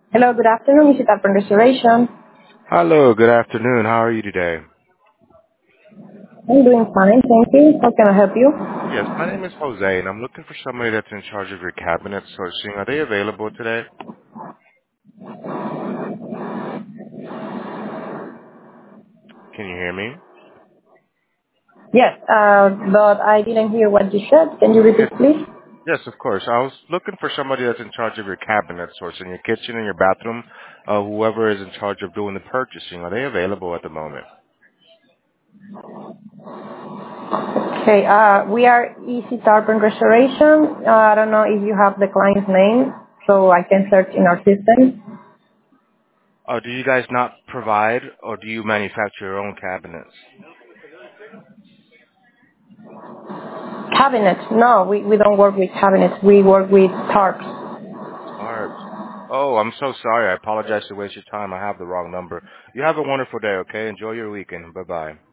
Hello, good afternoon. This is Upon Reservation. Hello, good afternoon. How are you today? I'm doing fine, thank you. How can I help you? Yes, my name is Jose, and I'm looking for somebody that's in charge of your cabinet sourcing. Are they available today? Can you hear me? Yes, but I didn't hear what you said. Can you repeat, Yes. please? Yes, of course. I was looking for somebody that's in charge of your cabinet sourcing, your kitchen and your bathroom. Whoever is in charge of doing the purchasing, are they available at the moment? Okay, we are Easy Tarpon Restoration. I don't know if you have the client's name, so I can search in our system. Do you guys not provide, or do you manufacture your own cabinets? Cabinets. No, we don't work with cabinets. We work with tarps. Alright. Oh, I'm so sorry. I apologize to waste your time. I have the wrong number. You have a wonderful day, okay? Enjoy your weekend. Bye-bye.